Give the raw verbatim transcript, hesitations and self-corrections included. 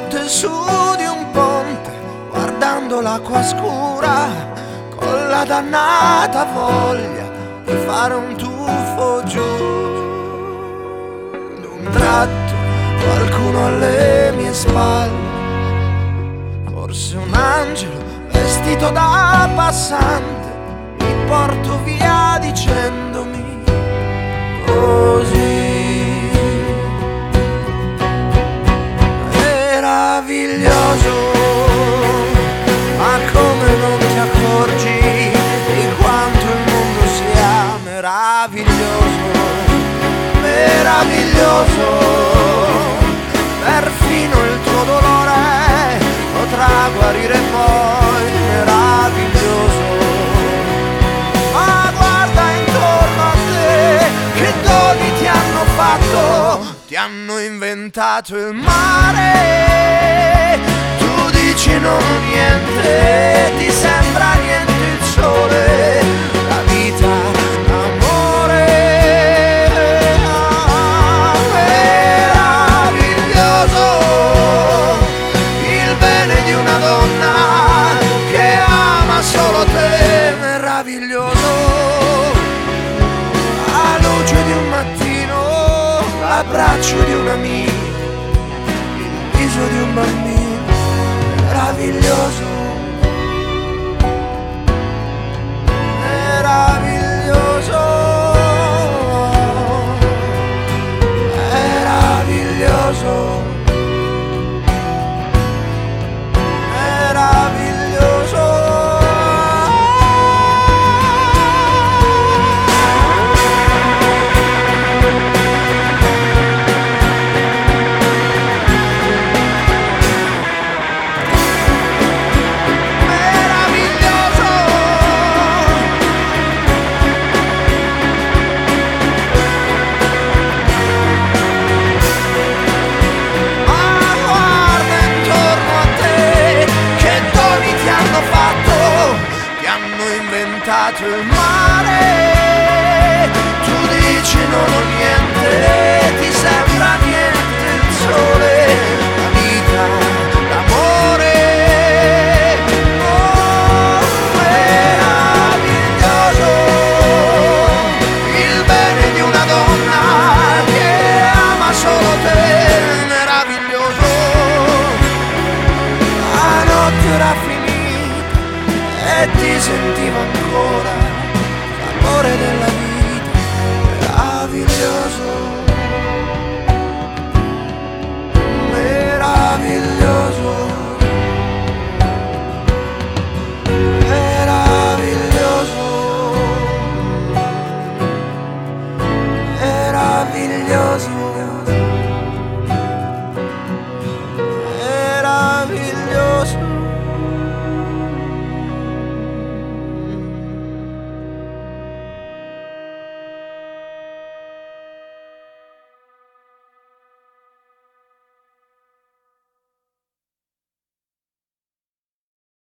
notte su di un ponte, guardando l'acqua scura, con la dannata voglia di fare un tuffo giù. D'un tratto qualcuno alle mie spalle, forse un angelo vestito da passante, mi porto via dicendomi così. Meraviglioso, ma come non ti accorgi di quanto il mondo sia meraviglioso, meraviglioso, perfino il tuo dolore potrà guarire poi, meraviglioso. Ma guarda intorno a te, che doni ti hanno fatto, ti hanno inventato il mare. Tu dici non ho niente, ti sembra niente il sole, la vita, l'amore. Ah, meraviglioso, il bene di una donna che ama solo te, meraviglioso. La luce di un mattino, l'abbraccio di un amico, il viso di un bambino, meraviglioso, meraviglioso, meraviglioso, meraviglioso. Il mare, tu dici non ho niente, ti sembra niente il sole, la vita, l'amore. Oh, meraviglioso, il bene di una donna che ama solo te, meraviglioso. La notte era finita e ti sentivo ancora l'amore della vita, meraviglioso.